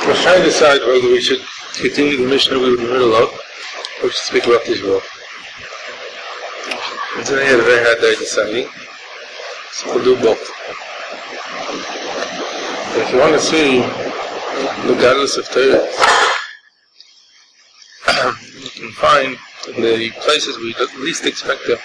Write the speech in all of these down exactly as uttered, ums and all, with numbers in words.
We're trying to decide whether we should continue the Mishnah we were in the middle of, or we should speak about this role. And today I had a very hard day deciding, so we'll do both. But if you want to see the godless of Torah, you can find in the places we least expect them.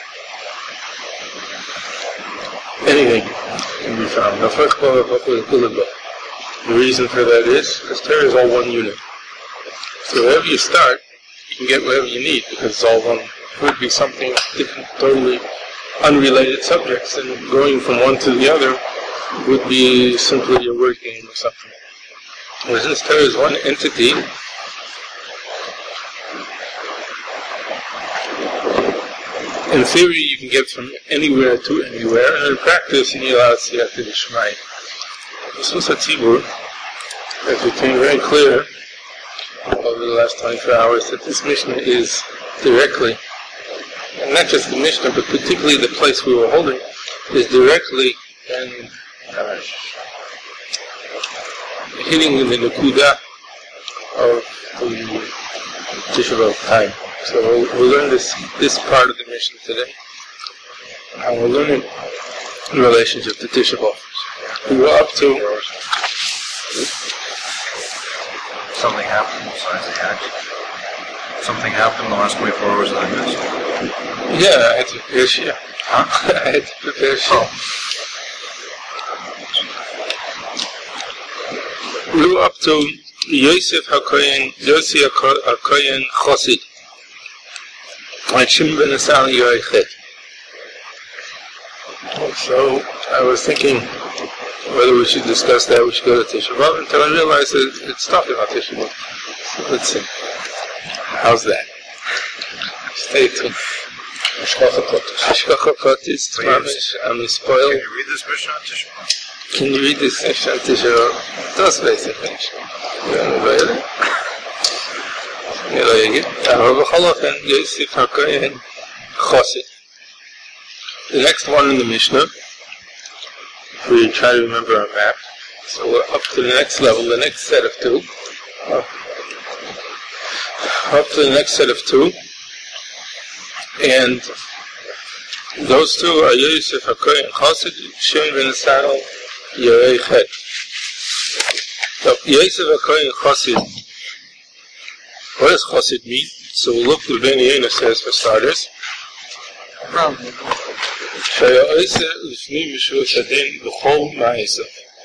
Anything can be found. Now, first of all, the reason for that is because Torah is all one unit. So wherever you start, you can get whatever you need because it's all one. It would be something different, totally unrelated subjects, and going from one to the other would be simply a word game or something. Whereas this Torah is one entity, in theory you can get from anywhere to anywhere, and in practice you need a lot of siyata d'shmaya. B'sus HaTzibur, it became very clear over the last twenty-four hours that this Mishnah is directly, and not just the Mishnah, but particularly the place we were holding, is directly and uh, hitting in the Nakuda of the Tisha B'Av time. So we'll, we'll learn this this part of the Mishnah today, and we'll learn it in relationship to Tisha B'Av. We were up to something happened besides the act. Something happened the last twenty-four hours that I missed. Yeah, I had to prepare Shia. Huh? I had to prepare Shia. Oh. We were up to Yosef HaKoyen, Yosef HaKoyen Chosid, and Shimon ben Asali Yoichet. So I was thinking whether we should discuss that, we should go to Tisha B'Av, until I realized that it's talking about Tisha B'Av. So let's see. How's that? Stay tuned. Hashgacha Pratis, Mamish, I'm spoiled. Can you read this Mishnah on Tisha B'Av? Can you read this Mishnah on Tisha B'Av? Das weiß ich nicht. The next one in the Mishnah, if we try to remember our map, so we're up to the next level, the next set of two. Up to the next set of two. And those two are Yosef HaKoyen Chosid, Shimon ben Asali Yoichet. So Yosef HaKoyen Chosid, what does Chosid mean? So we'll look at Ben Yehuda says for starters. Shaya'isa Ufni Mishus Adin B'chol Ma'isa.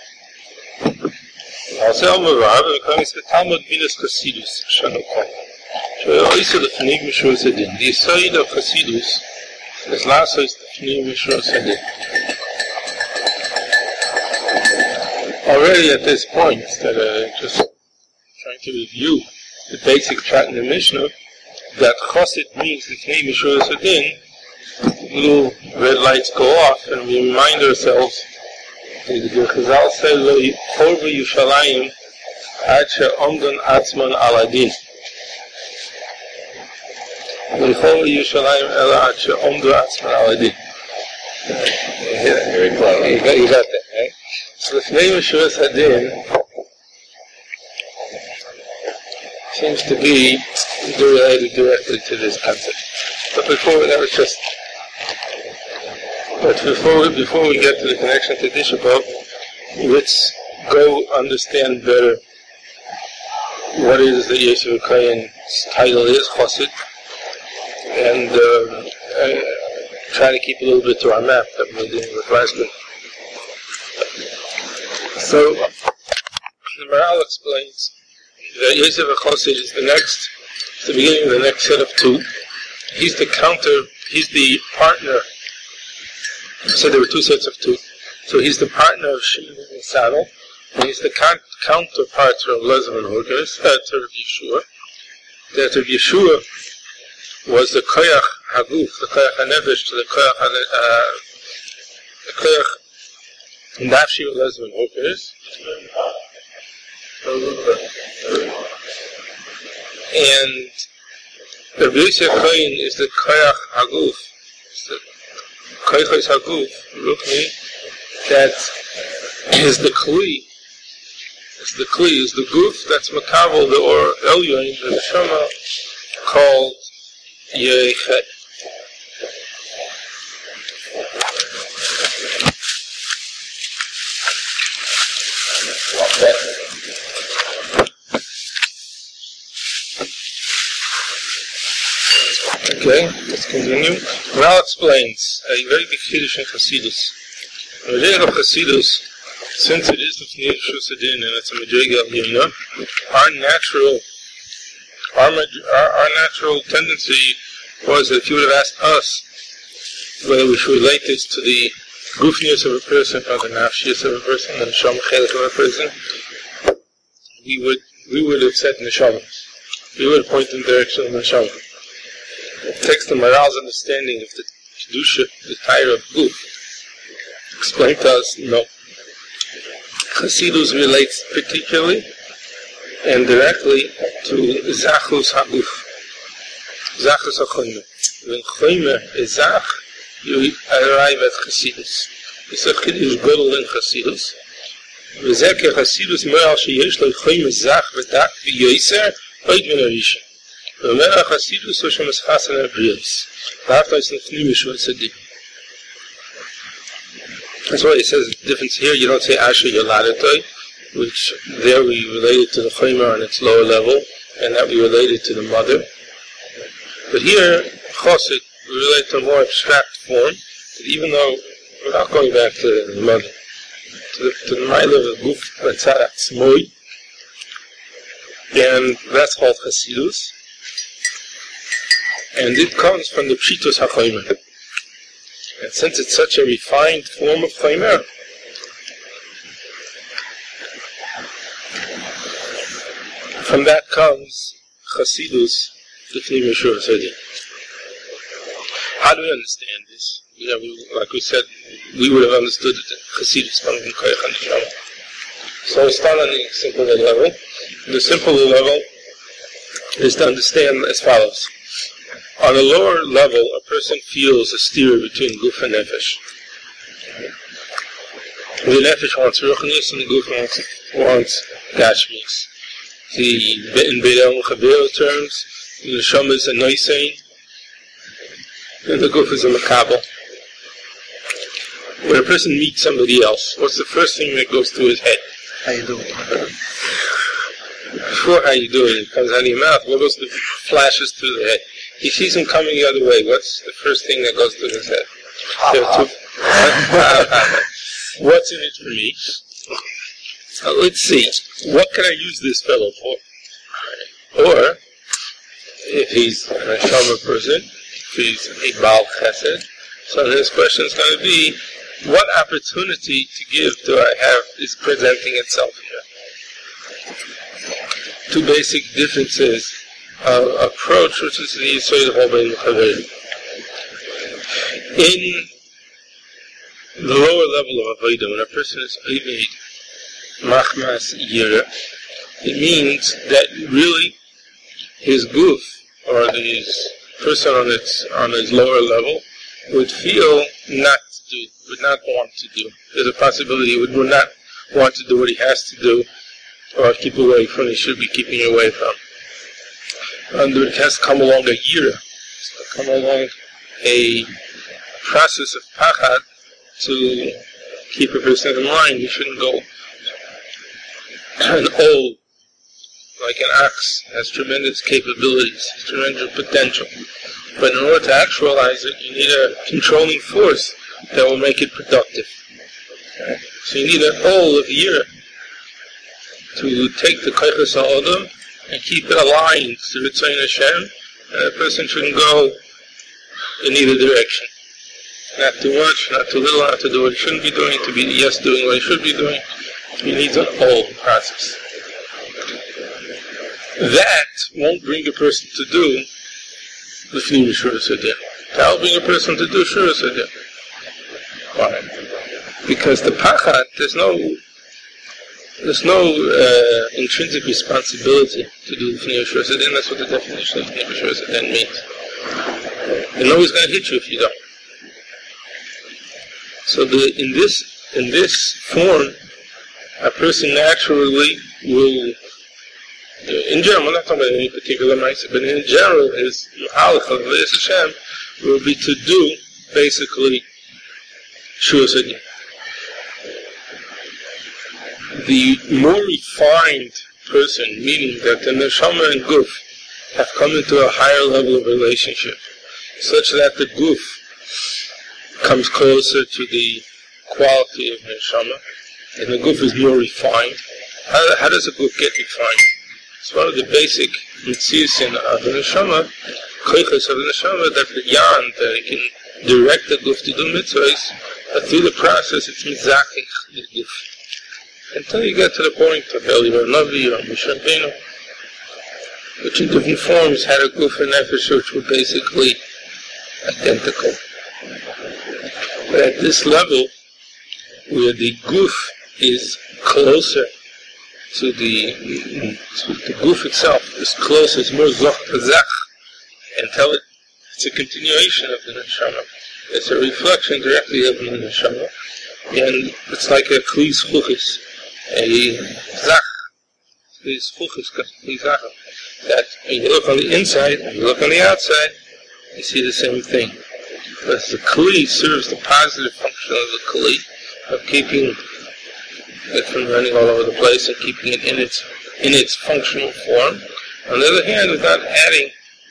Ha'aseh Al-Marav, and it comes to Talmud Midas Chasidus, Shanu Kol. Shaya'isa Ufni Mishus Adin. The Yisayid of Chasidus is Lasa Ufni Mishus Adin. Already at this point, that uh, just trying to review the basic chat in the Mishnah, that Chosid means Ufni Mishus Adin, little red lights go off, and we remind ourselves the Chazal say Lo Korva Yushalayim Ad She'omdon Atzman Al Adin. Lo Korva Yushalayim Ela Ad She'omdon Atzman Al Adin. Very close. You got, you got that, right? So the name of Shuvas Hadin seems to be related directly to this concept. But before that was just But before we, before we get to the connection to Tisha B'Av, let's go understand better what it is that Yosef HaKoyen's title is, Chosid, and uh, uh, try to keep a little bit to our map that we're dealing with last week. So, the Maharal explains that Yosef HaChosid is the next, it's the beginning of the next set of two. He's the counter, he's the partner. So there were two sets of two. So he's the partner of Shimon ben Asali, and he's the con- counterpart of Elazar and Horkes, uh, to Rav Yeshua. That Rav Yeshua was the Koyach Haguf, the Koyach HaNefesh, to the Koyach uh, the Koyach Nafshi of Elazar and Horkes. And Rav Yosef HaKoyen is the Koyach Haguf, Koyach Haguf, Rukni, that is the Kli is the kli, is the guf that's makabel, the or elyon, the neshama, called Yechet. Okay, let's continue. Now explains a very big Chiddush in Chassidus. The idea of Chassidus, since it is the Fnei Shusadin and it's a Madriga Aliyana, our natural, our, our, our natural tendency was that if you would have asked us whether we should relate this to the goofness of a person or the nafshius of a person, the neshama chelik of a person, we would we would have said neshama. We would have pointed in the direction of neshama. It takes the moral's understanding of the kedusha, the tire of goof. Explain to us, no. Chassidus relates particularly and directly to zachus haguf, zachus hachoyme. When choyme is zach, you arrive at Chassidus. It's a Chiddush Godel in Chassidus. V'zeh ke Chassidus moral sheyesh lo choyme zach v'dak v'yoyser oid min harisha. V'mer Chassidus oshem es chasan avriyos. V'afta is nefnim yishua tzadi. That's why it says the difference here. You don't say Asher Yoladetoi, which there we related to the choyme on its lower level, and that we related to the mother. But here, Chosik, we relate to a more abstract form, that even though we're not going back to the mother, to the, to the Ma'ila of the Guf Matzarat Tzmoy, and that's called Chassidus, and it comes from the Pshitos HaChoymer. And since it's such a refined form of Choymer, from that comes Chassidus, the Fnei Meshur Sadi. How do we understand this? Yeah, we, like we said, we would have understood that Chassidus comes from Koyach HaNeshama. So it's not on the simple level. The simple level is to understand as follows. On a lower level, a person feels a steer between Guf and Nefesh. The Nefesh wants Ruchnius and the Guf wants, wants Gashmius. The, in Beit El Chabeo terms, the Neshama is a Noisein, and the Guf is a Makabel. When a person meets somebody else, what's the first thing that goes through his head? How you doing? Before how you doing, it comes out of your mouth. What goes the flashes through the head? He sees him coming the other way. What's the first thing that goes through his head? There are two. What's in it for me? Uh, let's see. What can I use this fellow for? Or, if he's a neshama person, if he's a Baal Chesed, so his question is going to be, what opportunity to give do I have is presenting itself here? Two basic differences of approach, which is the Yisod of Hobein Chaverim. In the lower level of Avodah, when a person is Oived Machmas Yira, it means that really his guf, or his person on its on his lower level, would feel not to do, would not want to do. There's a possibility he would, would not want to do what he has to do, or keep away from what he should be keeping away from. And it has to come along a year, to come along a process of pachad to keep a person in line. He shouldn't go an old, like an ox, has tremendous capabilities, tremendous potential. But in order to actualize it, you need a controlling force that will make it productive. Okay? So you need a whole of a year to take the Koyches HaOdam and keep it aligned to Ritzayin Hashem, and a person shouldn't go in either direction. Not too much, not too little, not to do what he shouldn't be doing, to be yes doing what he should be doing. He needs a whole process. That won't bring a person to do the Fnei Meshur Sadeh. That will bring a person to do Shur Sadeh. Why? Because the Pachad, there's no there's no uh, intrinsic responsibility to do the Fnei Meshur Sadeh, and that's what the definition of Fnei Meshur Sadeh means. They know he's going to hit you if you don't. So the, in this in this form a person naturally will, in general, I'm not talking about any particular mindset, but in general, his mahalach of Hashem will be to do, basically, Shuas Hadin. The more refined person, meaning that the neshama and guf have come into a higher level of relationship, such that the guf comes closer to the quality of neshama, and the guf is more refined. How, how does a guf get refined? It's one of the basic mitzvahs of the neshama, koiches of the neshama, that the yan, that it can direct the guf to do mitzvahs, but through the process it's mizachich the guf. Until you get to the point of Eliyahu Navi or Moshe Rabbeinu, which in different forms had a guf and nefesh which were basically identical. But at this level, where the guf is closer to the, to the guf itself, is closer, it's more zoch tazach, until it, it's a continuation of the neshama. It's a reflection directly of the neshama, and it's like a kli zchuchis. A zach, these chuchis, that when you look on the inside and you look on the outside, you see the same thing. Because the kli serves the positive function of the kli, of keeping it from running all over the place and keeping it in its in its functional form. On the other hand, without adding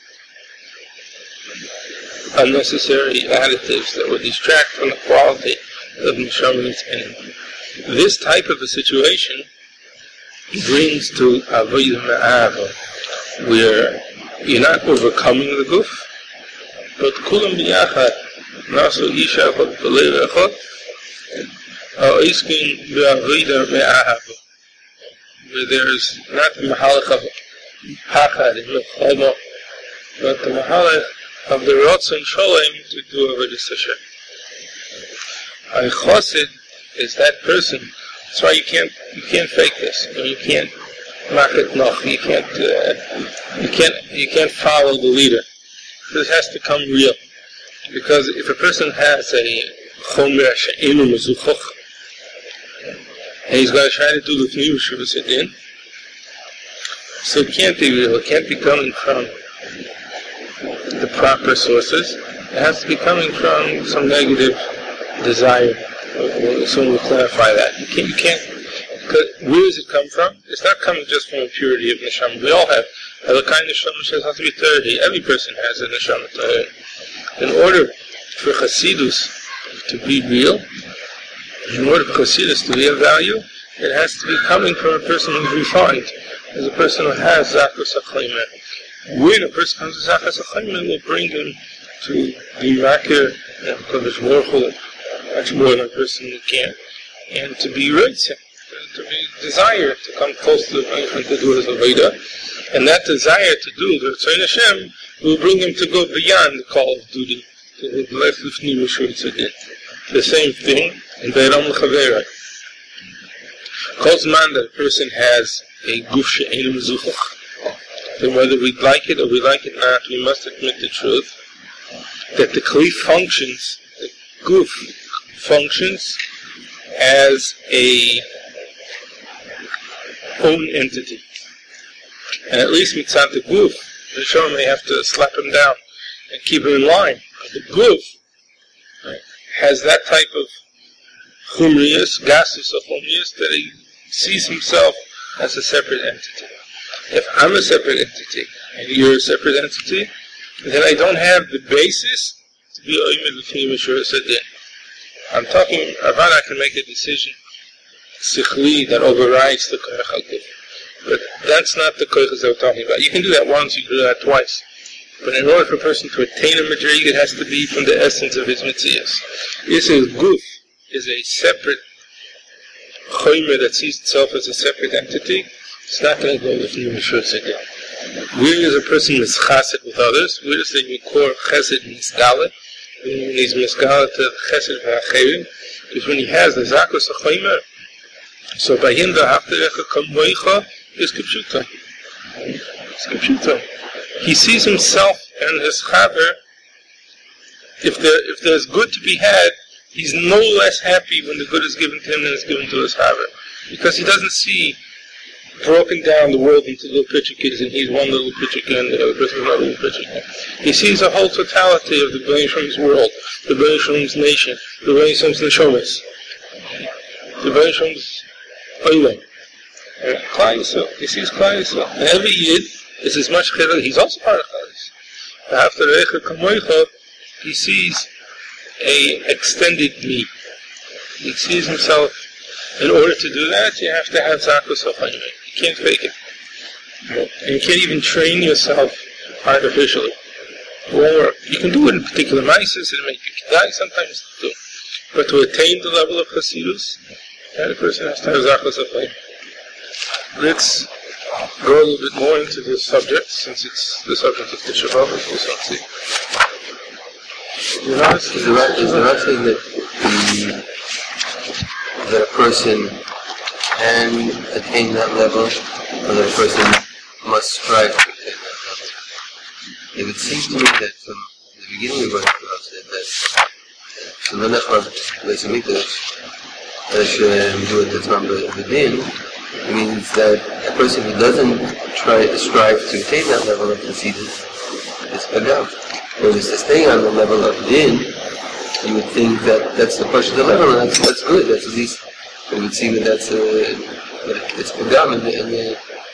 unnecessary additives that would distract from the quality of the neshama that's in it. This type of a situation brings to avodah me'ava, where you're not overcoming the guf, but kulam biyachad, nasu isha echad b'lev echad, ha'iskin b'avodah me'ava, where there's not the mahalach of pachad and mechama, but the mahalach of the rotzon sholem to do avodas Hashem. A chosid is that person. That's why you can't you can't fake this. You can't make it noch. You can't uh, you can't you can't follow the leader. This has to come real. Because if a person has a chomer she'enu mezuchoch, and he's going to try to do the Pnei Shuvas Hadin, so it can't be real. It can't be coming from the proper sources. It has to be coming from some negative desire. Someone will clarify that. You can't, you can't, because where does it come from? It's not coming just from a purity of neshama. We all have, the kind of neshama has to be thirty. Every person has a neshama thirty. In order for Chassidus to be real, in order for Chassidus to be of value, it has to be coming from a person who's refined, as a person who has Zachus HaChaimer. When a person comes to Zachus HaChaimer, will bring him to be Makir and Kodesh Baruch Hu, much more than a person who can't, and to be ritzim, to be desire to come close to the and to do his avodah, and that desire to do the Ritzayin Hashem will bring him to go beyond the call of duty, to the life of Pnei Shuvas Hadin. The same thing in Beiram L'Chaverei. Kol zman that a person has a guf she'enu mezuchach, then whether we like it or we like it not, we must admit the truth that the kli functions, the guf functions as a own entity. And at least mitzat the guf, the neshama may have to slap him down and keep him in line. But the guf right, has that type of chumrius, gasus of chumrius, that he sees himself as a separate entity. If I'm a separate entity and you're a separate entity, then I don't have the basis to be oimed l'fnei Shuvas Hadin. I'm talking about I can make a decision, sichli, that overrides the koich HaGuf. But that's not the koiches that we're talking about. You can do that once, you can do that twice. But in order for a person to attain a madrig, it has to be from the essence of his mitzias. This is guf, is a separate choimer that sees itself as a separate entity. It's not going to go with Pnei Shuvas Hadin. Where is a person mischased with others? Where does the mikor chesed misgalet? When he's misgalet to chesed v'acherim, is when he has the zakos choimer. So by him the hafterecha kamoicha is kipshuta. It's kipshuta. He sees himself and his chaver. If there if there's good to be had, he's no less happy when the good is given to him than is given to his chaver. Because he doesn't see broken down the world into little pictures, and he's one little picture and the other person is another little picture. He sees a whole totality of the Bnei Yisrael's world, the Bnei Yisrael's nation, the Bnei Yisrael's neshomas, the Bnei Yisrael's oilam. Klal Yisrael. He sees Klal Yisrael. And every Yid is as much chedel. He's also part of Klal Yisrael. After Recha Kamoicha, he sees a extended me. He sees himself. In order to do that, you have to have Zakus HaChaim. You can't fake it. And you can't even train yourself artificially. It won't work. You can do it in particular mices, and make you die sometimes too. But to attain the level of Hasidus, that person has to have Zakus HaChaim. Let's go a little bit more into this subject, since it's the subject of Tisha B'Av, as we'll see. You know, is the right, is the right thing that the that a person can attain that level, or that a person must strive to attain that level? It would seem to me that from the beginning of what I said, that it means that a person who doesn't try to strive to attain that level of Hasidus is Pagam. Whereas to stay on the level of Din, you would think that that's the push of the level, and that's, that's good. That's at least, it would seem that that's a, that it's Pagam in the, in the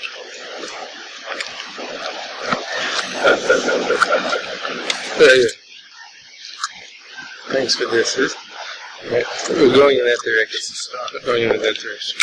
Very good. Thanks for this. Right. We're going in that direction. We're going in that direction.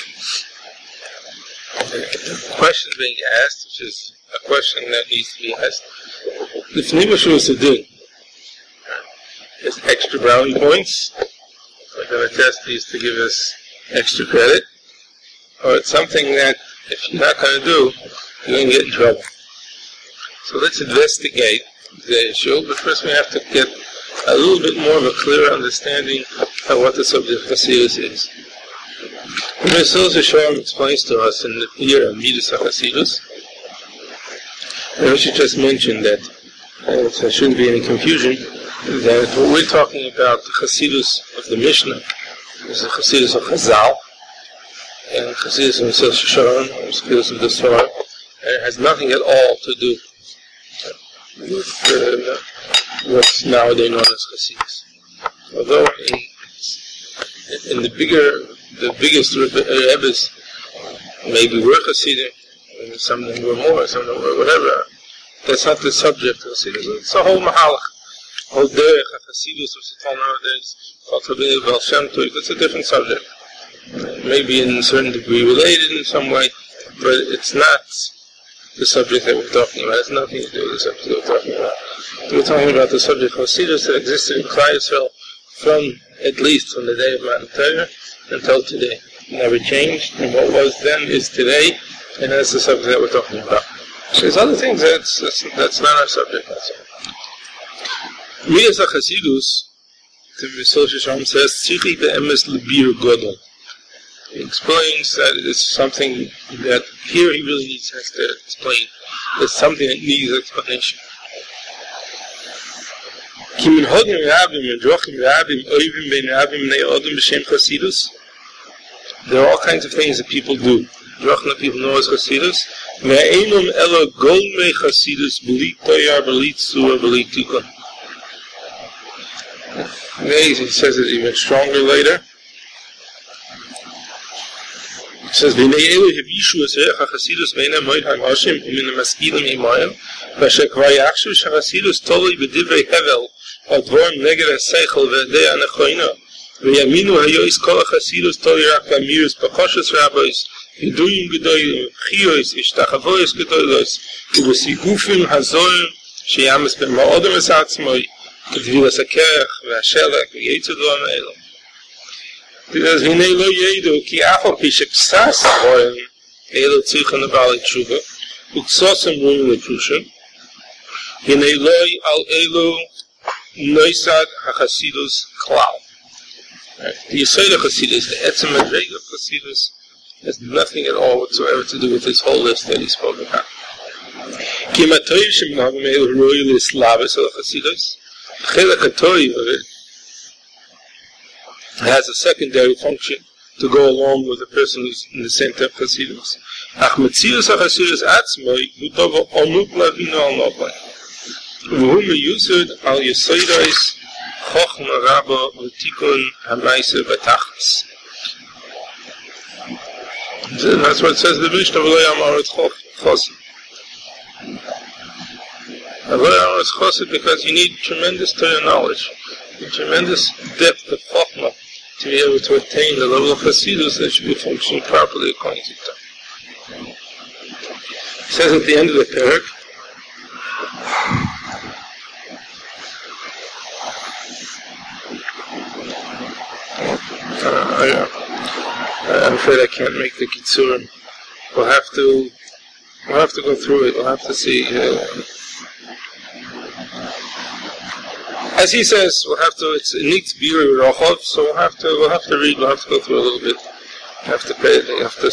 The question being asked, which is a question that needs to be asked. If Nimashu is a din, is extra brownie points, we're going to test these to give us extra credit, or it's something that if you're not going to do, you're going to get in trouble. So let's investigate the issue, but first we have to get a little bit more of a clear understanding of what the subject of Hasidus is. The Mesilas Yesharim explains to us in the year of Midas HaChasidus, and we should just mention that uh, there shouldn't be any confusion, that what we're talking about, the Hasidus of the Mishnah, is the Hasidus of Chazal, and Hasidus of Mesilas Yesharim, Hasidus of the Sfarim, and it has nothing at all to do with uh, what's nowadays known as Hasidus. Although in, in the bigger, the biggest Rebbes maybe were Hasidim, and some of them were more, some of them were whatever. That's not the subject of Hasidus. It's a whole mahalach, a whole derech of Hasidus, which is called nowadays, called Rabbeinu Baal Shem Tov. It's a different subject. Maybe in a certain degree related in some way, but it's not the subject that we're talking about. It has nothing to do with the subject that we're talking about. We're talking about the subject of Hasidus that existed in Klal Yisrael from, at least from the day of Matan Torah until today. It never changed, and what was then is today, and that's the subject that we're talking about. There's other things that's, that's, that's not our subject, that's all. Midas HaChasidus, the Mesilas Yesharim says, Tzichi be'emes lebir godol. He explains that it's something that here he really needs has to explain. It's something that needs explanation. There are all kinds of things that people do. People know as Hasidus. He says it even stronger later. It says, "V'nei elu hevishu es reich haChasidus beina moed ha'mashim u'min ha'maskilim imayim, v'asher kvar yachshu sheChasidus toloi b'divrei hevel ha'dvorim neged ha'seichel v'edei ha'nechoina, v'yaminu hayois kol ha'Chasidus toloi rak v'amiris b'choshus rabbis, v'duyim gedoyim, chiyos, v'ishtachavoyos gedoylos, v'sigufim hazorim, sheyames b'ma'odem es ha'atzmoi, v'vilas ha'kerech, v'ha'shelek, v'yetzud v'am'elam." Because Hinei lo yedu ki afal pishak sas voim elo tzichan abali tshuva uksosem ruim leprusha Hinei lo al elo noisad haChasidus klal. The Yisrael Hasidus, the etzem madrega of Hasidus, has nothing at all whatsoever to do with this whole list that he spoke about. Ki matoiv sheminagim elo roi l'slavis al Hasidus, chilek hatoiv of it has a secondary function, to go along with a person who's in the same type of Hasidus. Ach Metzius HaChasidus Atzmai, Hu Tova Onuk Lavino Al Nobai. V'hu Meyusud Al Yesoidais Chochma Rabba V'tikun HaMaisa B'Tachas. That's what it says in the Mishnah, V'lo Yamaret Chosim. V'lo Yamaret Chosim, because you need tremendous Torah knowledge, tremendous depth of Chochma, to be able to attain the level of Hasidus that should be functioning properly according to Torah. It says at the end of the parak, uh, I, I'm afraid I can't make the Kitzurim. We'll have to, we'll have to go through it. We'll have to see. Uh, As he says, we'll have to. It's Nit Biri Rochov, so we'll have to. We'll have to read. We'll have to go through a little bit. We have to pay. We have to.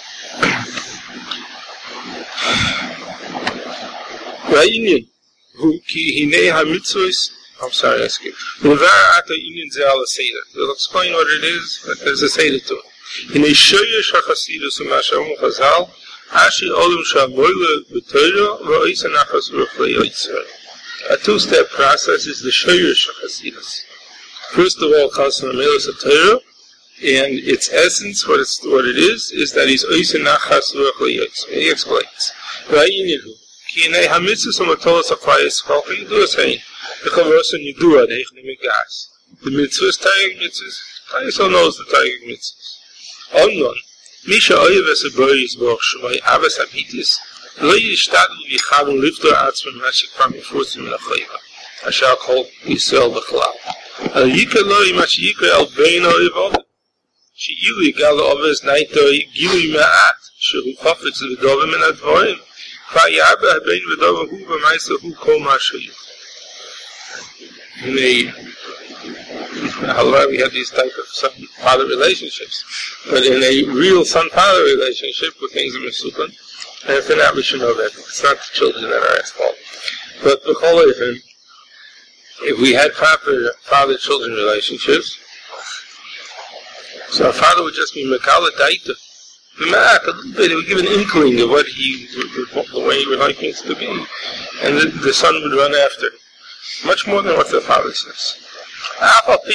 Ra'inyin, who ki hinei hamitzvos. I'm sorry, I skipped. Nevar ata inyin ze ala seder. We'll explain what it is, but there's a seder to it. Hinei shoyesh hachasidus u'mashamu chazal, ashi olim shamoyle b'toyro v'oisa nachas v'ruflei yitzray. A two-step process is the shoyesh hachasidus. First of all, chas v'melos ha'toyro, and its essence, what, it's, what it is, is that he's oisa nachas v'ruflei yitzray. He explains. Ra'inyin hu. Ki hinei hamitzvos u'matolos ha'chayis chalchi yidu asein. The Chavarsan Yidua, the Eichne Megas. The mitzvahs, Tayyag mitzvahs, Tayyag knows the Tayyag mitzvahs. Omnon, Misha Oyeves Aboyis Boch Shemai Avas Abitis, Lo Yishtadl V'Yichavon Liftor Atzman Mashik Pam Yifurzim L'Chayva. Ashar Kol Yisrael B'Chalal. Al Yika Lo Yimash Yika El Bein Oyev She Yili Gal Oves Naitoi Gili Ma'at, Shehu Chafetz V'Dovim and Advorim. Fa'yarba Bein V'Dovim Hu V'Maisa Hu Kol Mashayim. In a, however, we have these type of son-father relationships, but in a real son-father relationship, where things are misukon, and if they're not, we should know that it's not the children that are at fault. But if we had proper father-children relationships, so our father would just be mekala daita, a little bit. It would give an inkling of what he, the way he would like things to be, and the, the son would run after. Much more than what the father says. Half a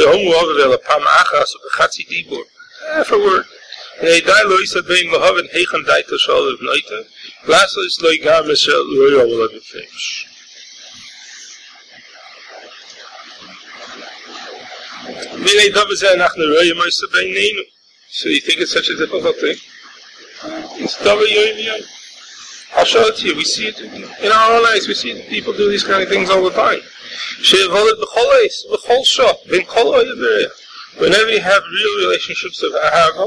word. So you think it's such a difficult thing? It's I'll show it to you. We see it in our own eyes. We see people do these kind of things all the time. Whenever you have real relationships of ahava,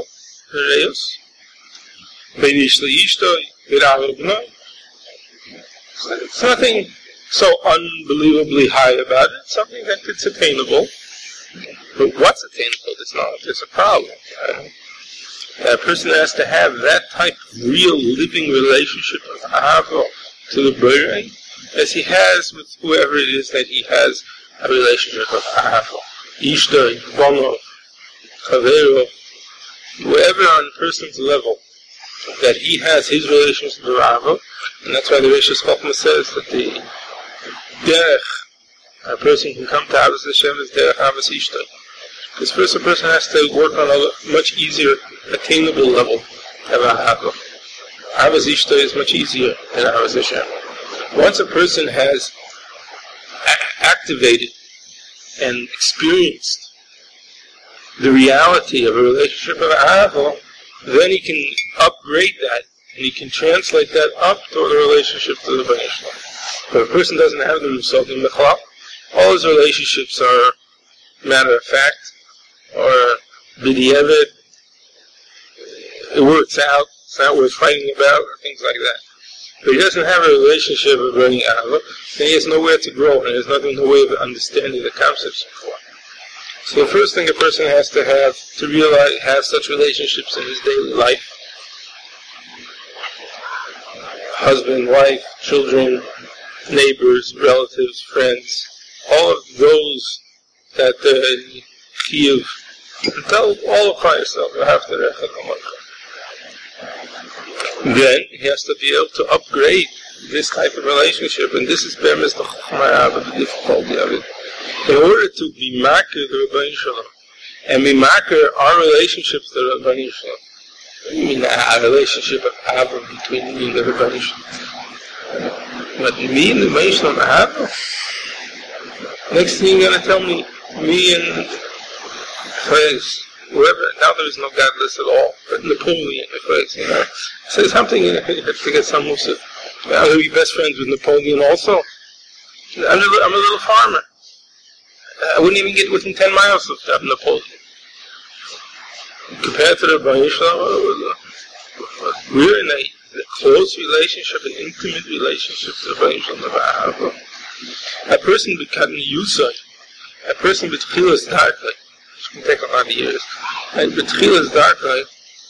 it's nothing so unbelievably high about it. It's something that it's attainable. But what's attainable? It's not. There's a problem. A person has to have that type of real living relationship of ahava to the Borei as he has with whoever it is that he has a relationship of ahava. Ishto, Bono, Chavero, whoever on a person's level that he has his relationship with ahava, and that's why the Rishis Chochmah says that the derech a person can come to Avos Hashem is derech Avos Ishto. Because first a person has to work on a much easier, attainable level of ahava. Avos Ishto is much easier than Avos Hashem. Once a person has a- activated and experienced the reality of a relationship of ahava, then he can upgrade that and he can translate that up toward a relationship to the Bnei Shalom. But if a person doesn't have them himself in Mechalal, all his relationships are matter of fact, or b'di'evet, it works out, it's not worth fighting about, or things like that. If he doesn't have a relationship of learning ahava, then he has nowhere to grow, and there's nothing, no way of understanding the concepts before. So the first thing a person has to have, to realize, have such relationships in his daily life, husband, wife, children, neighbors, relatives, friends, all of those that the chiyuv Tell all of Klal Yisrael, you have to Recha Kamocha. Then he has to be able to upgrade this type of relationship, and this is Bemis the Chachma, the difficulty of it. In order to be makir the Rebbeinu Shalom, and be makir our relationships to the Rebbeinu Shalom. What do you mean a relationship of Ava between me and the Rebbeinu Shalom? But me and the Rebbeinu Shalom Ava? Next thing you're going to tell me, me and Chayes, whoever, now there is no godless at all, but Napoleon, Chayes, you know. Say something, you have to get some Musaf. I'm going to be best friends with Napoleon also. I'm a little, I'm a little farmer. I wouldn't even get within ten miles of, of Napoleon. Compared to the Rebbeinu Shalom, we're in a close relationship, an intimate relationship to the Rebbeinu Shalom. A person with Kadmi Yusay, a person with Tchilas Darkei, which can take a lot of years, and with Tchilas Darkei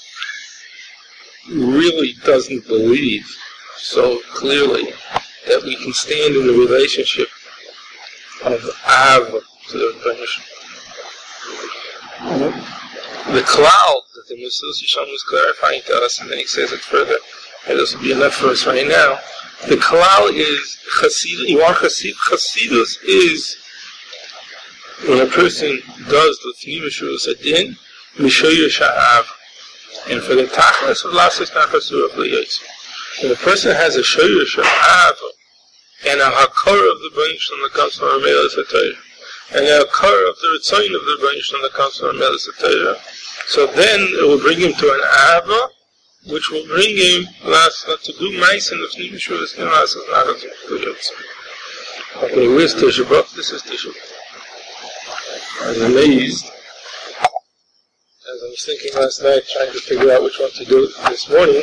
really doesn't believe so clearly that we can stand in the relationship of Av to the Rebbeinu Shalom. The cloud that the Mesilas Yesharim was clarifying to us, and then he says it further, and this will be enough for us right now. The cloud is Chasidus. You want Chasidus? Chasidus is when a person does the Fnei Meshurus Adin, Mishoyer Sha'av, and for the Tachlis of Lasses Nachasur of Liyos. When a person has a Shoyer Sha'av and a Hakor of the Rebbeinu Shalom that comes from Amelis HaTorah, and a Hakor of the Ritzayin of the Rebbeinu Shalom that comes from Amelis HaTorah, so then it will bring him to an Ava, which will bring him last to do mice in the Fnei Meshurus and Lasses Nachasur of Liyos. Okay, where's Tisha B'Av? This is Tisha B'Av. I was amazed as I was thinking last night, trying to figure out which one to do this morning.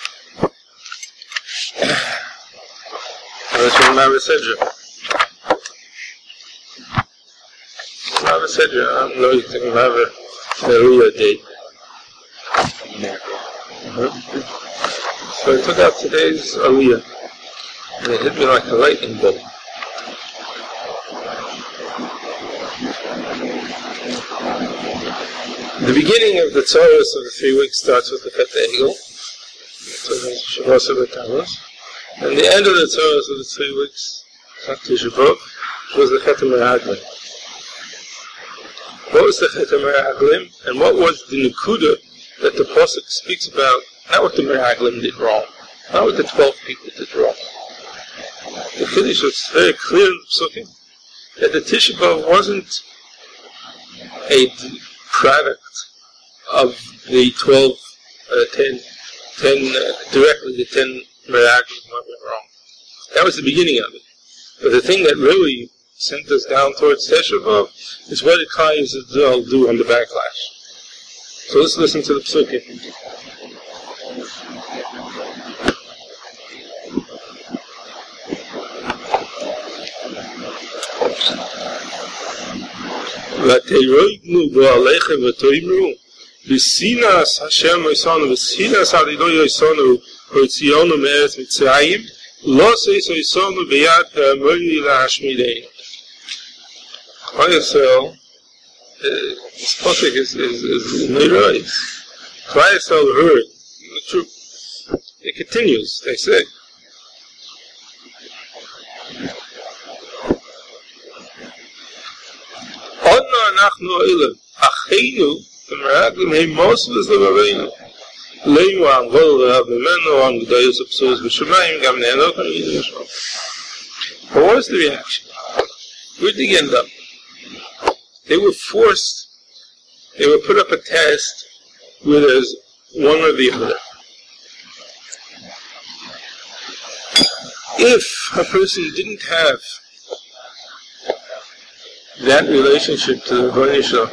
Let's read Ma'aver Sedra. Ma'aver Sedra, I don't know you think Ma'aver Neruya date. Uh-huh. So I took out today's Aliyah, and it hit me like a lightning bolt. The beginning of the Tzoros of the three weeks starts with the Chet Egel, Shavuos HaBetamos, and the end of the Tzoros of the three weeks, Tisha B'Av, was the Chet HaMeraglim. What was the Chet HaMeraglim, and what was the Nekuda that the Pasuk speaks about? Not what the Meraglim did wrong, not what the twelve people did wrong. The Kiddush was very clear in the Psukim that the Tisha B'Av wasn't a product of the twelve, uh, ten, ten, uh, directly the ten Meraglim went wrong. That was the beginning of it. But the thing that really sent us down towards Tisha B'Av is what did Klal Yisrael do on the backlash. So let's listen to the Psukim. V'teiroignu b'alechem v'toimru v'sinas Hashem oisanu v'sinas Adonai oisanu v'tzionu me'eretz Mitzrayim lo seis oisanu b'yad ha'amori la'ashmideinu. Klal Yisrael, this pasuk is is is neirois. Klal Yisrael heard the truth. It continues. They say. Odna anachnu oilam acheinu v'meraglim hei mosvus levaveinu leimu angol v'havimenu angdayus apsos v'shemayim gam ne'enot ha'yidim v'shom. But what was the reaction? Where did they end up? They were forced, they were put up a test where there's one or the other. If a person didn't have that relationship to the Rebbeinu Shalom,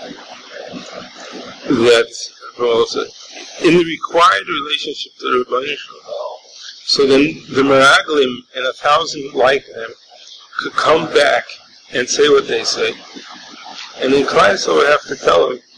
that, well, in the required relationship to the Rebbeinu Shalom, so then the Meraglim and a thousand like them could come back and say what they say. And then Klal Yisrael would have to tell him,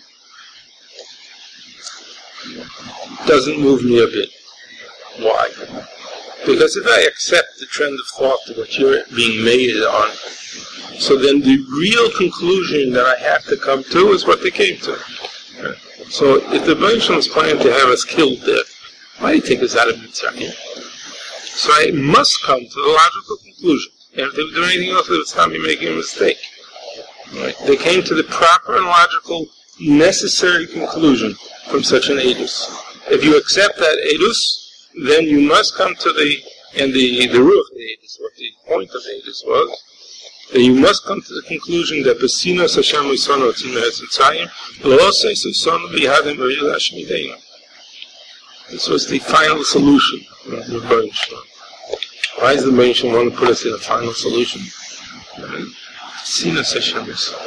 doesn't move me a bit. Why? Because if I accept the trend of thought of what you're being made on, so then the real conclusion that I have to come to is what they came to. So if the Rebbeinu is planning to have us killed there, why do you take us out of Mitzrayim? So I must come to the logical conclusion. And if they would do anything else, they would stop me making a mistake. Right? They came to the proper and logical, necessary conclusion from such an edus. If you accept that edus, then you must come to the, and the, the ruach of the edus, what the point of the edus was, then you must come to the conclusion that Besinas Hashem Risono Tzina Hetzitzayim, L'osei Sisono B'Yadim V'Ril Hashem Yideinu. This was the final solution of the Rebbeinu Shalom. Why does the Rebbeinu Shalom want to put us in a final solution? Besinas Hashem Risono.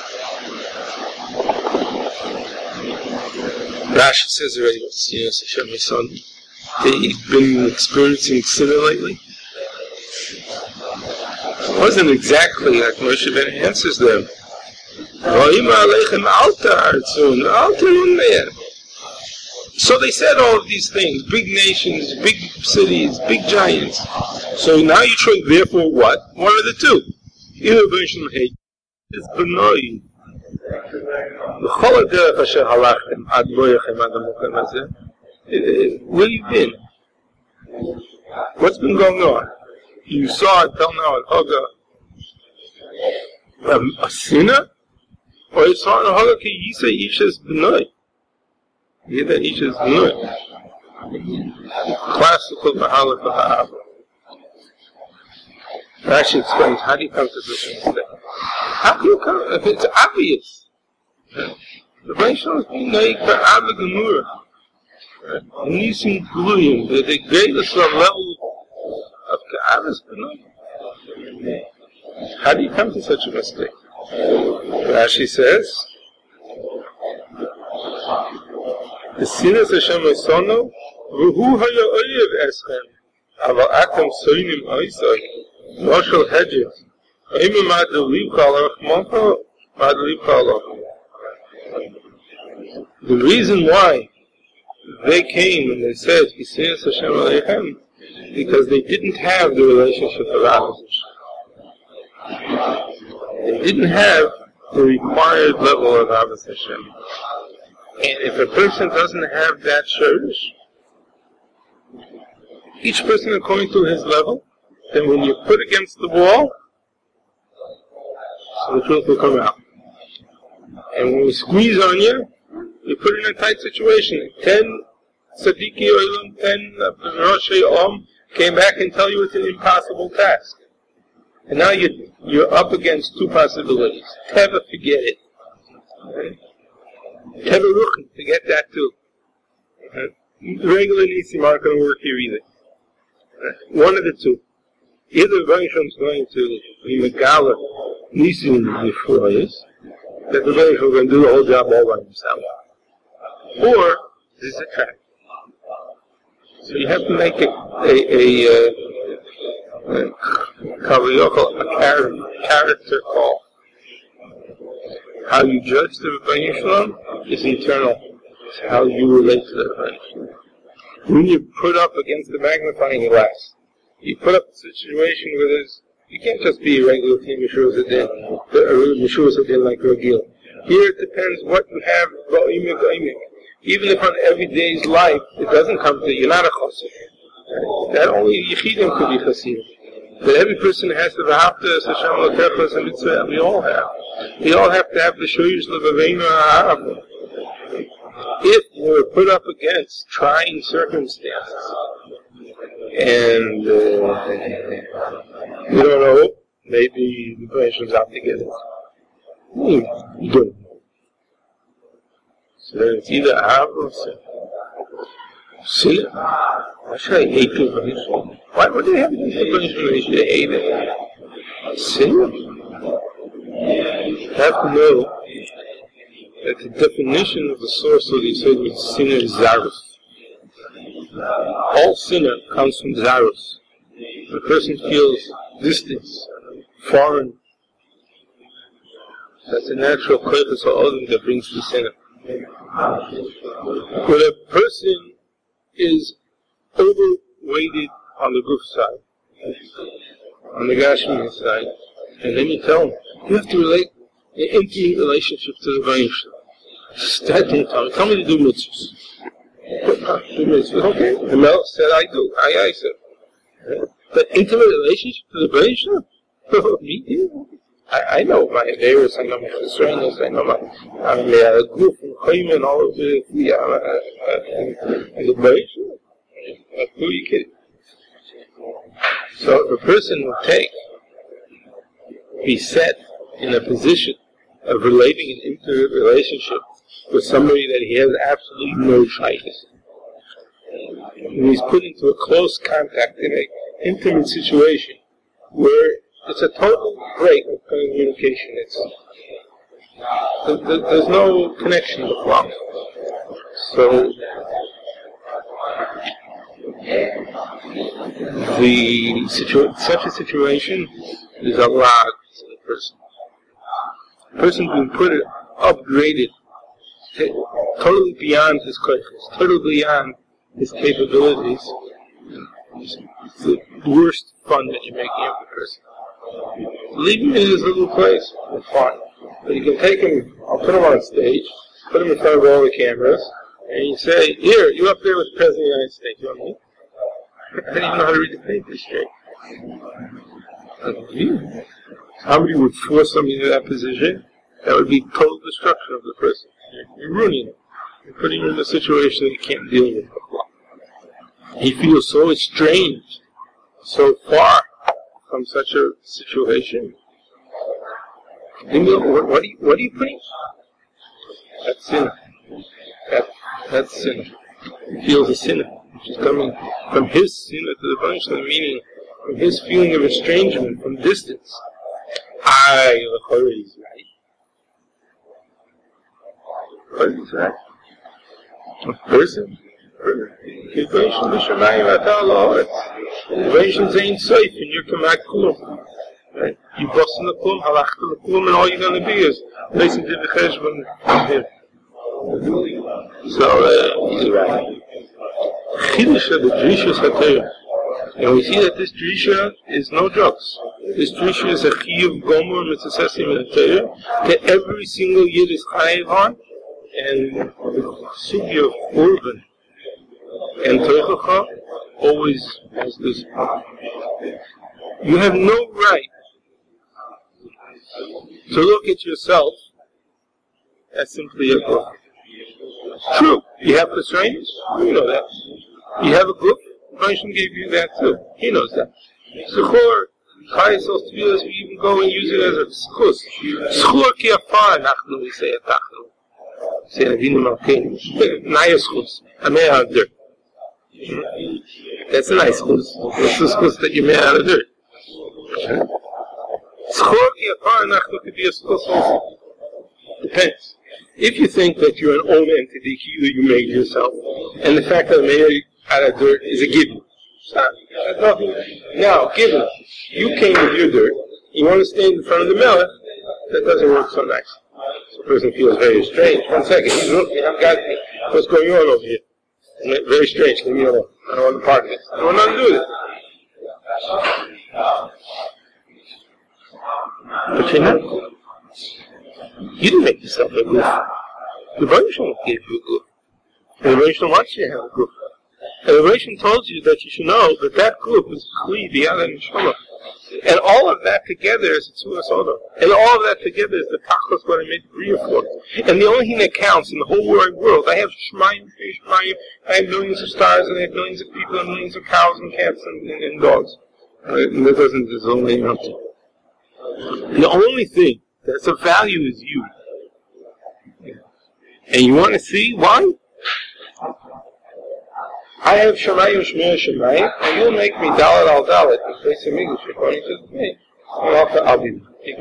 Rashi says already about Besinas Hashem Risono. They've been experiencing sinner lately. It wasn't exactly like Moshe Ben answers them. So they said all of these things, big nations, big cities, big giants. So now you try, therefore what? One of the two. Either B'Shem Hate is B'noi. Where you been? What's been going on? You saw until now at Haga um, a sinner? Or you saw in Haga ki Yisa Isha's B'noi. You hear that Isha's B'noi? Classical Mahala for Ha'ava. Rashi explains, how do you come to this mistake? How can you come, if it's obvious? The Baishon is being naik for Abba Gemura. Nisim Gluyim, the greatest level of Ka'avas B'noi. How do you come to such a mistake? Rashi says, the sinas Hashem Esono, V'hu haya oyev eschem, aval atem soinim oisoi, noshel hedges, oime mad le'liv kalach, moncho mad le'liv kalach. The reason why they came and they said, Besinas Hashem Aleichem, because they didn't have the relationship of Ahavas. They didn't have the required level of Ahavas Hashem. And if a person doesn't have that shirish, each person according to his level, then when you put against the wall, so the truth will come out. And when we squeeze on you, you put in a tight situation. Ten Tzadiki Olam, ten Roshei Om came back and tell you it's an impossible task. And now you, you're up against two possibilities. Teva, forget it. Okay? Teva Ruchen, forget that too. Okay? Regular Nisim aren't going to work here either. Okay? One of the two. Either Rebbeinu is going to be Megala Nisim Nifroyes, that the Rebbeinu is going to do the whole job all by himself. Or, this is a trap. So you have to make a, a, a, a, a, a character, character call. How you judge the Rebbeinu Shalom is eternal. It's how you relate to the Rebbeinu Shalom. When you put up against the magnifying glass, you put up a situation where there's, you can't just be a regular team Yeshua Zadin, Yeshua Zadin like Regil. Here it depends what you have, Va'imik Va'imik. Even if on everyday's life, it doesn't come to, you're not a chassid. That only Yechidim could be chassid. But every person has the V'hafta, Hashem L'kechas, and Mitzvah, we all have. We all have to have the Shoyish L'Vaveinu Ha'ava. If we're put up against trying circumstances, and uh, we don't know, maybe the person's out to get it. We don't know. So then it's either Av or Sin. Sin? Why should I hate the Rebbeinu? Why would they have against the Rebbeinu? They should hate it. Sin? You have to know that the definition of the source of the Yisod is Sinner is Zarus. All sinner comes from Zarus. The person feels distance, foreign. That's a natural koychas ha'odom that brings the sinner. When a person is overweighted on the guf side, on the gashmi side, and then you tell him, you have to relate an intimate relationship to the Vayishla. That didn't tell me. Tell me to do mitzvahs. Do mitzvahs. Okay. The Melech said, I do. I, I said. But intimate relationship to the Vayishla? Me? Yeah. I, I know my neighbors, I know my Chesronos, I know my, I mean, they are a group from Chayim and all of the, yeah, uh, and the Vayishla. Who are you kidding? So if a person would take, be set in a position of relating an intimate relationship with somebody that he has absolutely no shyness, and he's put into a close contact in an intimate situation where it's a total break of communication. It's there's no connection with love. So the situ- such a situation is a lot to the person. The person being put it, upgraded, t- totally beyond his koiches, totally beyond his capabilities. It's the worst fun that you're making of the person. Leave him in his little place, it's fine. But you can take him, I'll put him on stage, put him in front of all the cameras, and you say, here, you up there with the President of the United States, you want me? I don't even know how to read the paper straight. Somebody would force somebody into that position, that would be total destruction of the person. You're ruining him. You're putting him in a situation that he can't deal with. He feels so estranged, so far from such a situation. And you know, what, what, are you, what are you putting? That's sin. That, that's sin. He feels a sinner, which is coming from his sinner to the Vayishla, meaning from his feeling of estrangement, from distance. I, the Chorah is right. Chorah is right. A person. Kivation b'shamayim atah la'aretz. Kivation's ain't safe, and you're kamak klum. Right? You bust in the klum, halach to the klum, and all you're going to be is facing to the cheshbon from here. So, uh, he's right. Chidusha, the drishas hatayah. And we see that this drisha is no jokes. This drisha is a chiyuv gomer mitzasesim in the Torah that every single yid is chayiv on, and the sugi of urban and Teichacha always has this point. You have no right to look at yourself as simply a group. True, you have Chesronos, you know that. You have a group, Moshe gave you that too. He knows that. Zechor, Chayesos Tvilas, we even go and use it as a schus. Zechor ki afar, nachnu, we say atachnu. Say avinu malkeinu. Naya schus. Amei out of dirt. That's a nice schus. It's a schus that you made out of dirt. Zechor ki afar, nachnu could be a schus also. Depends. If you think that you're an own entity, either you made yourself, and the fact that I made out of dirt is a given. It's nothing. Now, given, you came with your dirt, you want to stand in front of the Melech, that doesn't work so nice. So the person feels very strange. One second, he's looking, I've got me. What's going on over here? Very strange, leave me alone. I don't want to part of it. I don't want nothing to do with it. But you know, you didn't make yourself a goof. The Vayishla gave you a goof. And the Vayishla wants you to have a goof. And the Vayishla told you that you should know that that goof is Chli, B'Yad, and Neshama. And all of that together is a Tzura Soda. And all of that together is the Tachlis, what I made Bria for. And the only thing that counts in the whole wide world, I have Shemaim, Shemaim, I have millions of stars, and I have millions of people, and millions of cows, and cats, and, and, and dogs. Right? And that doesn't, there's only enough. The only thing that's of value is you. And you want to see why? I have Shemayim, Shemir, Shemayim, and you'll make me Dalet al Dalet in place of English according to me. I'll be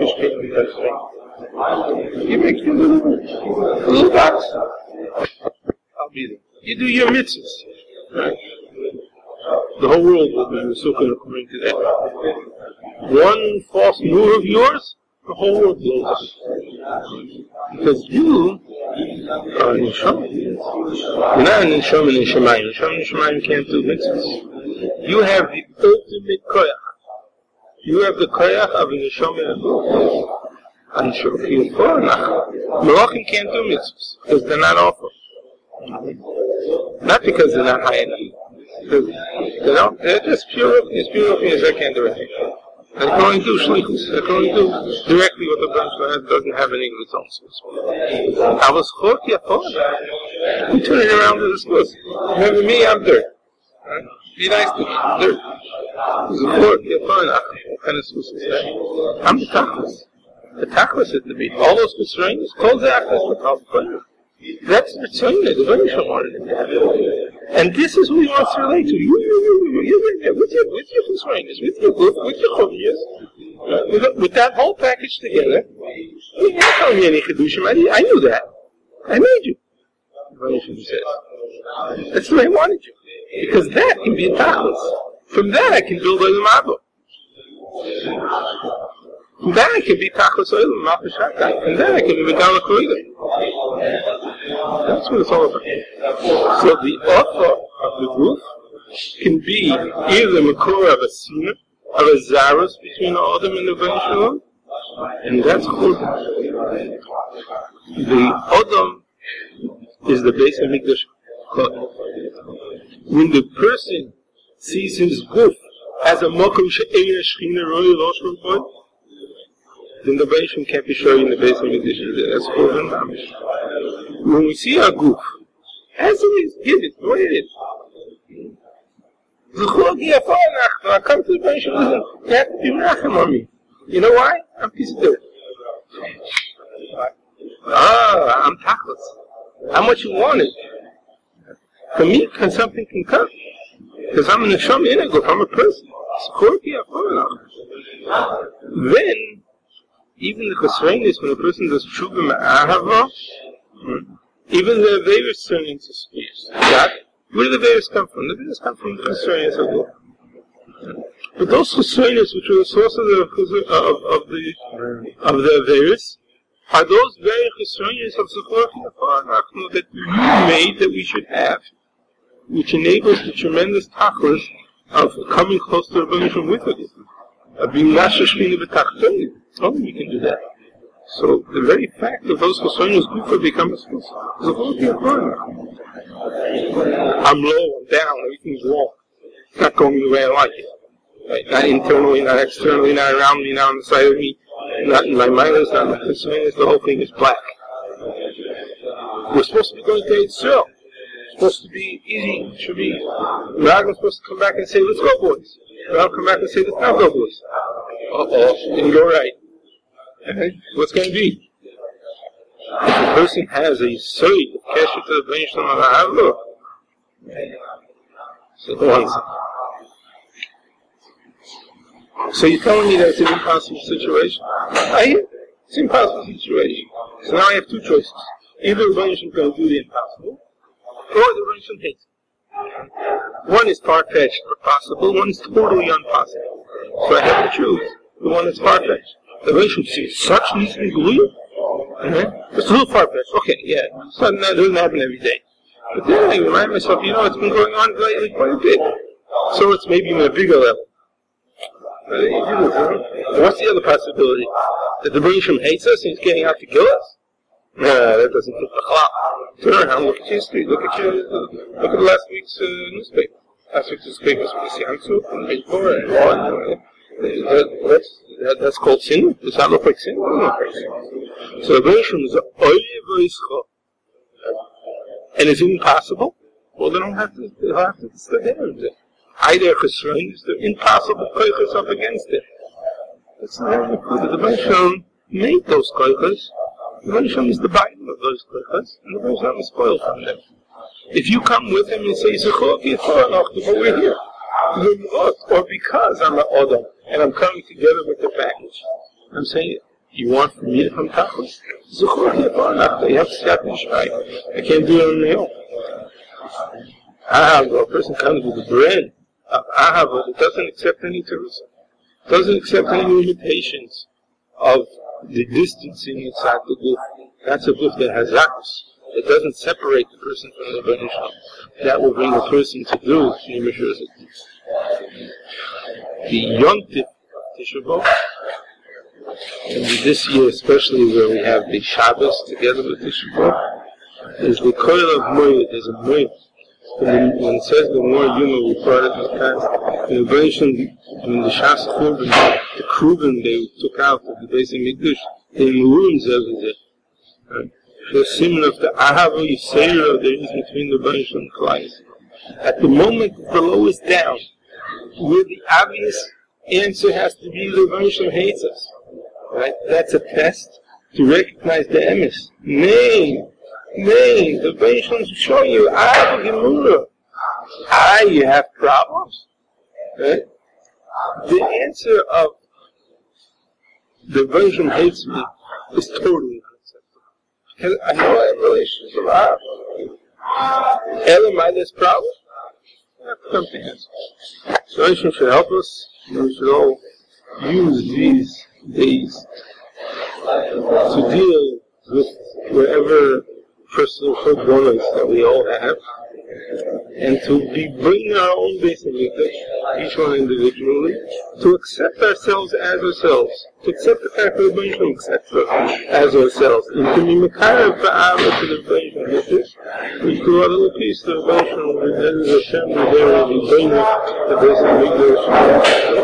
you make your little, little box. I'll be there. You do your mitzvahs. Right? The whole world will be Mesukah according to that. One false move of yours, the whole world blows up. Because you are in Neshama. You're not in Neshama and Shemayim. Neshama and Shemayim can't do mitzvahs. You have the ultimate koyach. You have the koyach of the neshama and guf. And shofim koyach. Malachim can't do mitzvahs because they're not offered. Not because they're not high enough. They're, not, they're just pure ruchnius. Pure ruchnius, they can't do anything. They're going to do shlichus. They're going to do directly what the Baruch has doesn't have any of its own source. I was chok yafon. We turn it around to the schools. Remember me, I'm dirt. Right? Be nice to me, I'm dirt. Chok yafon. What kind of schools is that? I'm the tachlis. The tachlis is the beat. All those constraints, call the achlis for Kalfah. That's the tzayna, the Baruch wanted it to have. And this is who he wants to relate to. You, you, you, you, you, with your, with your constraints, with your guf, with your chovias, uh, with, with that whole package together. You're not telling me any chedushim. I, I knew that. I made you. The Baruch says. That's the way I wanted you. Because that can be a tachlis. From that I can build a ma'abah. From that I can be tachlis oilam, ma'apashakai. From that I can be megala koilim. That's what it's all about. So the offer of the guf can be either the makor of a sinner, of a zarus between the Adam and the Ben Shalom, and that's churban. The Adam is the base of Mikdash. When the person sees his guf as a makom she'ein shechina roi loshul boy, then the Ben Shalom can't be showing in the base of Mikdash either. That's churban mamish. When we see our guf, as it is, give it, the way it is. I come to the bench and listen, you have to be menachem on me. You know why? I'm a piece of dirt. Ah, I'm tachlis. I'm what you wanted. For me, can something can come. Because I'm a neshama in a guf, I'm a person. Then, even the chesrenis, when a person does tshuva me'ahava, even the various turnings of spears. Where do the various come from? The various come from the chesrenis of guf. But those chesrenis, which are the source of the of, of the of the various, are those very chesrenis of Zechor Yafar that you made that we should have, which enables the tremendous tachlis of coming close to the Rebbeinu with it, of being Masha Shechina B'Tachtonim. Only we can do that. So the very fact of those chesronos gufa become a source. I'm low, I'm down, everything's wrong. It's not going the way I like it. Right? Not internally, not externally, not around me, not on the side of me, not in my minus, not in my chesronos, the whole thing is black. We're supposed to be going to Yisrael. It's supposed to be easy, it should be. Ragham's supposed to come back and say, let's go boys. Ragham come back and say, let's not go boys. Uh-oh, didn't go right. Okay. What's going to be? If a person has a soy of kesher to the Ben Shalom Ha'avlo, so the one second. So you're telling me that it's an impossible situation? I hear. It's an impossible situation. So now I have two choices. Either the Ben Shalom can do the impossible, or the Ben Shalom hates it. One is far-fetched or possible, one is totally impossible. So I have to choose the one that's far-fetched. The way should see such nismi gluya. It's a little far-fetched. Okay, yeah, so that doesn't happen every day. But then I remind myself, you know, it's been going on lately quite a bit. So it's maybe even a bigger level. What's the other possibility? That the Rebbeinu hates us and he's getting out to kill us? Nah, that doesn't fit the clock. Turn around, look at your history, look at your, look at last week's uh, newspaper. Last week's newspaper was with Yansu and page four and one. That, that's, that, that's called sin. Does that look like sin? It doesn't look like sin. So the Rebbeinu is oyev. And is it impossible? Well, they don't have to, they'll have to stay there. Either chesron is the impossible koiches up against it. That's not how the Rebbeinu made those koiches. The Rebbeinu is the Bible of those koiches, and the Rebbeinu is spoiled from them. If you come with him and say, Zechor Yafar, but we're here. Or because I'm an Odom, and I'm coming together with the package. I'm saying, you want for me to come tachlis? Zechor Yafar, you have to stop and try. I can't do it on my own. Ahav, a person comes with the bread of Ahav, that doesn't accept any terrorism, doesn't accept any limitations of the distancing inside the guf. That's a guf that has zakus. It doesn't separate the person from the Rebbeinu Shalom. That will bring the person to do Shnei Mishras. The Yom Tov Tisha B'Av, and this year especially where we have the Shabbos together with Tisha B'Av, is the Koil of Moed. There's a Moed. When, when it says the more Yuma, we brought it in the past. In the Bereshit, when the Shas Churban, the Kruben they took out of the Beis HaMikdash, they ruins everything. Right? The simon of the Ahava Yisera there is between the Bereshit and Klai. At the moment the below is down, where the obvious answer has to be the Bereshit hates us. Right? That's a test to recognize the emes. Nay, nay, the Bereshit will show you, I have a Gemurah. I, you have problems. Right? The answer of the Bereshit hates me is totally unacceptable. Because I know I have relations with Allah. Elamai, there's problem. I have to come to answer. So Hashem should help us, and we should all use these days to deal with wherever personal problems that we all have, and to be bringing our own Beis HaMikdash, each one individually, to accept ourselves as ourselves, to accept the fact that the Rebbeinu Shalom accepts us as ourselves, and to be mekarev ba'ava to the Rebbeinu Shalom. We do all the peace to the Rebbeinu Shalom, and then Hashem, we bring the Beis HaMikdash.